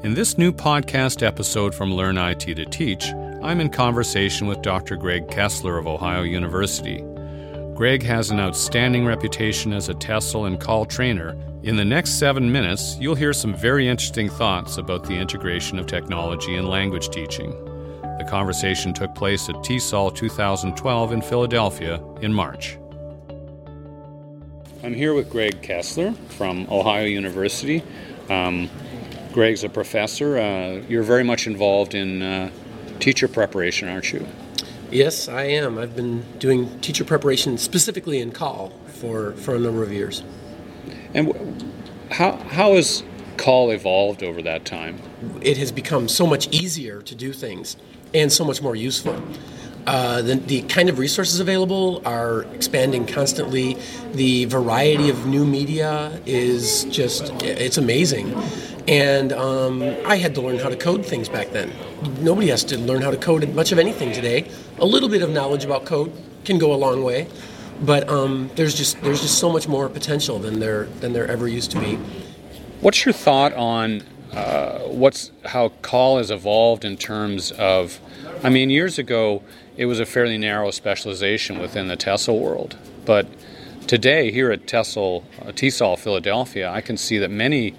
In this new podcast episode from Learn IT to Teach, I'm in conversation with Dr. Greg Kessler of Ohio University. Greg has an outstanding reputation as a TESOL and CAL trainer. In the next 7 minutes, you'll hear some very interesting thoughts about the integration of technology in language teaching. The conversation took place at TESOL 2012 in Philadelphia in March. I'm here with Greg Kessler from Ohio University. Greg's a professor. You're very much involved in teacher preparation, aren't you? Yes, I am. I've been doing teacher preparation specifically in CAL for a number of years. And how has CAL evolved over that time? It has become so much easier to do things and so much more useful. The kind of resources available are expanding constantly. The variety of new media is it's amazing. And I had to learn how to code things back then. Nobody has to learn how to code much of anything today. A little bit of knowledge about code can go a long way, but there's just so much more potential than there ever used to be. What's your thought on how CAL has evolved in terms of, years ago it was a fairly narrow specialization within the TESOL world, but today here at TESOL Philadelphia, I can see that many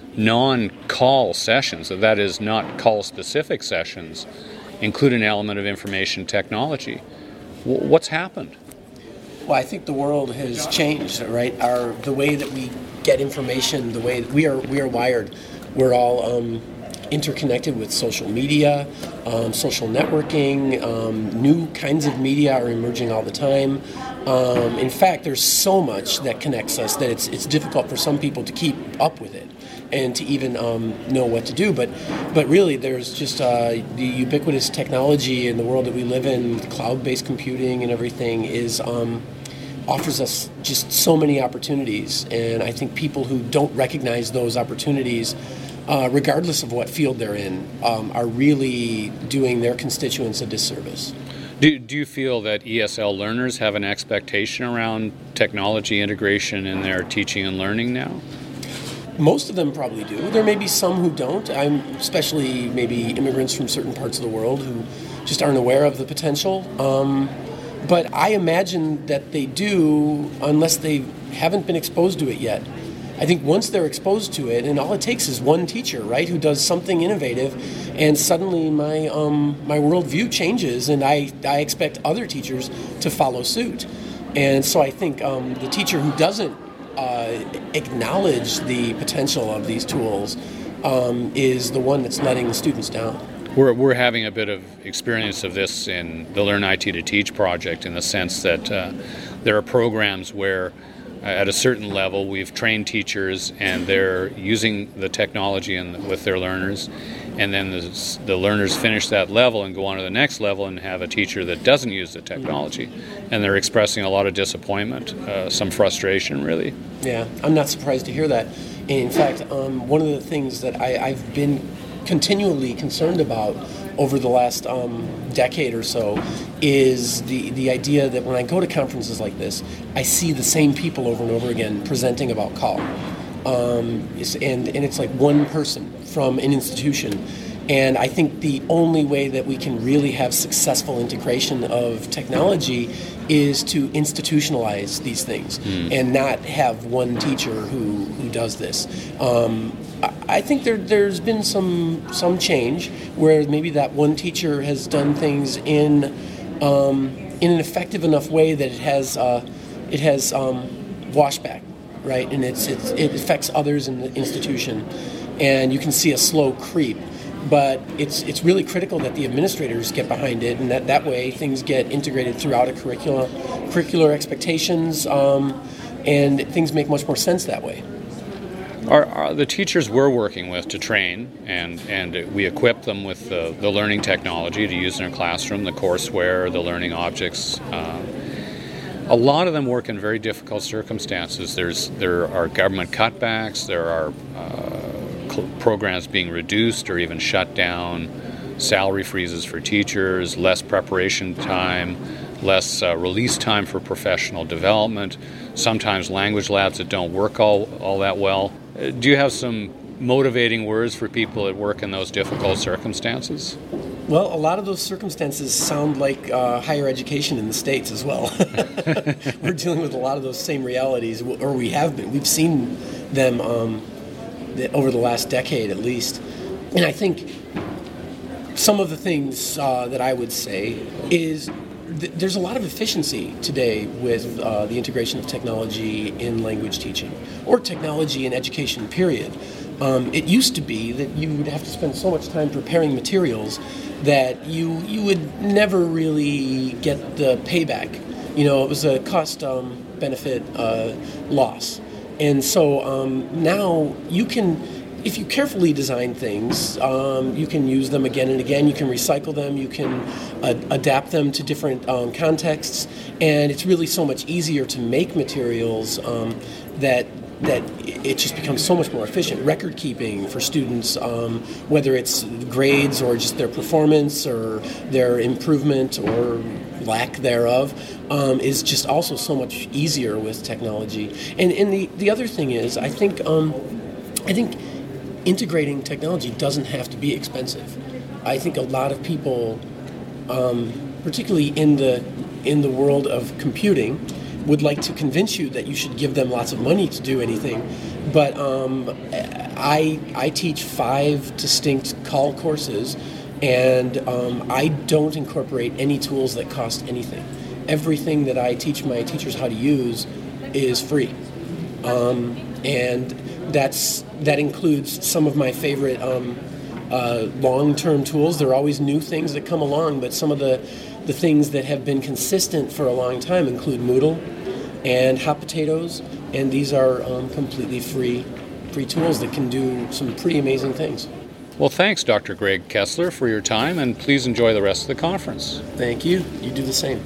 non-CAL sessions, that is not CAL-specific sessions, include an element of information technology. What's happened? Well, I think the world has changed, right? The way that we get information, the way we are wired, we're all interconnected with social media, social networking, new kinds of media are emerging all the time. In fact, there's so much that connects us that it's difficult for some people to keep up with it and to even know what to do. But really, there's just the ubiquitous technology in the world that we live in, cloud-based computing and everything offers us just so many opportunities. And I think people who don't recognize those opportunities, regardless of what field they're in, are really doing their constituents a disservice. Do you feel that ESL learners have an expectation around technology integration in their teaching and learning now? Most of them probably do. There may be some who don't. Especially maybe immigrants from certain parts of the world who just aren't aware of the potential. But I imagine that they do unless they haven't been exposed to it yet. I think once they're exposed to it, and all it takes is one teacher, right, who does something innovative, and suddenly my worldview changes, and I expect other teachers to follow suit. And so I think the teacher who doesn't acknowledge the potential of these tools is the one that's letting the students down. We're having a bit of experience of this in the Learn IT to Teach project, in the sense that there are programs where at a certain level we've trained teachers and they're using the technology with their learners, and then the learners finish that level and go on to the next level and have a teacher that doesn't use the technology, and they're expressing a lot of disappointment, some frustration really. Yeah, I'm not surprised to hear that. In fact, one of the things that I've been continually concerned about over the last decade or so is the idea that when I go to conferences like this, I see the same people over and over again presenting about CAL. And it's like one person from an institution. And I think the only way that we can really have successful integration of technology is to institutionalize these things and not have one teacher who does this. I think there's been some change where maybe that one teacher has done things in an effective enough way that it has washback, right? And it affects others in the institution, and you can see a slow creep. But it's really critical that the administrators get behind it, and that way things get integrated throughout a curricular expectations, and things make much more sense that way. Are the teachers we're working with to train, and we equip them with the learning technology to use in their classroom, the courseware, the learning objects. A lot of them work in very difficult circumstances. There are government cutbacks, there are programs being reduced or even shut down, salary freezes for teachers, less preparation time, less release time for professional development, sometimes language labs that don't work all that well. Do you have some motivating words for people that work in those difficult circumstances? Well, a lot of those circumstances sound like higher education in the States as well. We're dealing with a lot of those same realities, or we have been. We've seen them over the last decade at least. And I think some of the things that I would say is there's a lot of efficiency today with the integration of technology in language teaching, or technology in education, period. It used to be that you would have to spend so much time preparing materials that you would never really get the payback. It was a cost benefit loss. And so now you can, if you carefully design things, you can use them again and again. You can recycle them. You can adapt them to different contexts. And it's really so much easier to make materials that it just becomes so much more efficient. Record keeping for students, whether it's grades or just their performance or their improvement or lack thereof, is just also so much easier with technology. And the other thing is, I think integrating technology doesn't have to be expensive. I think a lot of people, particularly in the world of computing, would like to convince you that you should give them lots of money to do anything. But I teach 5 distinct CAL courses, and I don't incorporate any tools that cost anything. Everything that I teach my teachers how to use is free. And that includes some of my favorite long-term tools. There are always new things that come along, but some of the things that have been consistent for a long time include Moodle and Hot Potatoes, and these are completely free tools that can do some pretty amazing things. Well, thanks, Dr. Greg Kessler, for your time, and please enjoy the rest of the conference. Thank you. You do the same.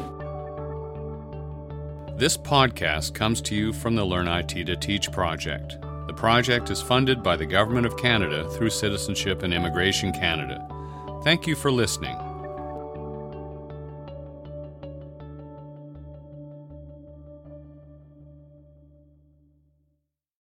This podcast comes to you from the Learn IT to Teach project. The project is funded by the Government of Canada through Citizenship and Immigration Canada. Thank you for listening.